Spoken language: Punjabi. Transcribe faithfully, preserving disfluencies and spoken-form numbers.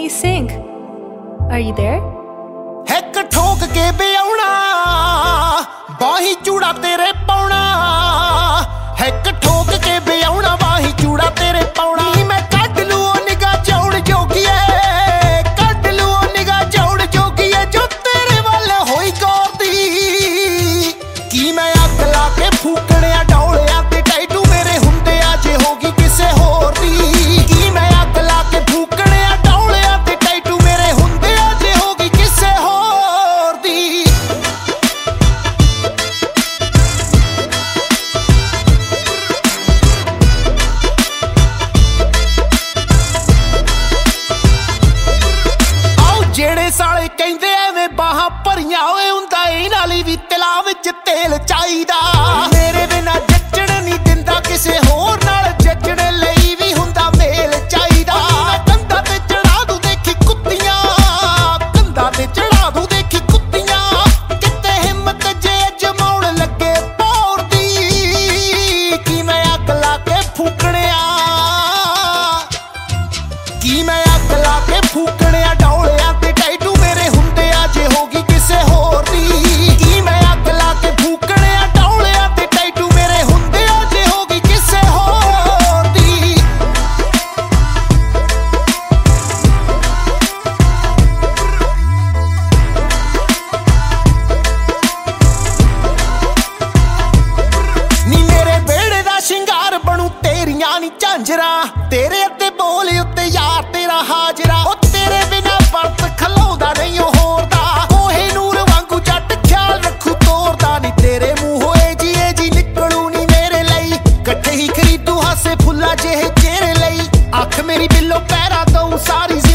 you sing? Are you there? हिक ठोक के बियाउणा बाही चूड़ा तेरे पाउणा हिक ठोक के बियाउणा बाही चूड़ा तेरे पाउणा नी मैं कढ लू ओ निगाह चौड़ जोगीए कढ लू ओ निगाह चौड़ जोगीए जो तेरे वल होई गौरदी की मैं अग ला के फूकणिया डौलिया ते टैटू मेरे हुंदे अज होगी किसे होर दी की मैं अग ला के फूकणिया डौलिया ते टैटू मेरे हुंदे अज होगी किसे होर दी ਜਿਹੜੇ ਸਾਲੇ ਕਹਿੰਦੇ ਐਵੇਂ ਬਾਹਾਂ ਭਰੀਆਂ ਓਏ ਹੁੰਦਾ ਇਹ ਨਾਲੀ ਵੀ ਤਲਾ ਵਿੱਚ ਤੇਲ ਚਾਹੀਦਾ ਮੇਰੇ ਬਿਨਾ ਜੱਜਣ ਨਹੀਂ ਦਿੰਦਾ ਕਿਸੇ ਹੋਰ ਨਾਲ ਜੱਜਣ ਲਈ ਵੀ ਹੁੰਦਾ ਮੇਲ ਚਾਹੀਦਾ ਕੰਧਾਂ ਤੇ ਚੜਾ ਦੂ ਦੇਖੀ ਕੁੱਤੀਆਂ ਕੰਧਾਂ ਤੇ ਚੜਾ ਦੂ ਦੇਖੀ ਕੁੱਤੀਆਂ ਕਿਤੇ ਹਿੰਮਤ ਜੇ ਜਮਾਉਣ ਲੱਗੇ ਪੌਰ ਦੀ ਕੀ ਮੈਂ ਅੱਗ ਲਾ ਕੇ ਫੂਕਣਿਆ ਕੀ ਮੈਂ ਅੱਗ ਲਾ ਕੇ ਫੂਕਣਿਆ ਡੌਲਿਆ ਤੇ ਟੈਟੂ ਮੇਰੇ ਹੁੰਦੇ ਅੱਜ ਹੋਗੀ ਕਿਸੇ ਹੋਰ ਦੀ ਕੀ ਮੈਂ ਅੱਗ ਲਾ ਕੇ ਫੂਕਣਿਆ ਡੌਲਿਆ ਤੇ ਟੈਟੂ ਮੇਰੇ ਹੁੰਦੇ ਅੱਜ ਹੋਗੀ ਕਿਸੇ ਹੋਰ ਦੀ ਨੀ ਮੇਰੇ ਵਿਹੜੇ ਦਾ ਸ਼ਿੰਗਾਰ ਬਣੂ ਤੇਰੀਆਂ ਨੀ ਝਾਂਜਰਾਂ ਤੇਰੇ ਉੱਤੇ ਬੋਲ ਉੱਤੇ ਯਾਰ ਤੇਰਾ ਹਾਜ਼ਰਾ ਉਹ ਤੇਰੇ ਬਿਨਾ ਵਰਤ ਖਲਾਉਂਦਾ ਨਹੀਂ ਉਹ ਹੋਰ ਦਾ ਕੋਹੇ ਨੂਰ ਵਾਂਗੂ ਜੱਟ ਖਿਆਲ ਰੱਖੂ ਤੋਰਦਾ ਨੀ ਤੇਰੇ ਮੂੰਹ ਹੋਏ ਜੀ ਇਹ ਜੀ ਨਿਕਲੂ ਨੀ ਮੇਰੇ ਲਈ ਇਕੱਠੇ ਹੀ ਖਰੀਦੂ ਹਾਸੇ ਫੁੱਲਾ ਜਿਹੇ ਚਿਹਰੇ ਲਈ ਅੱਖ ਮੇਰੀ ਬਿੱਲੋ ਪੈਰਾ ਦਊ ਸਾਰੀ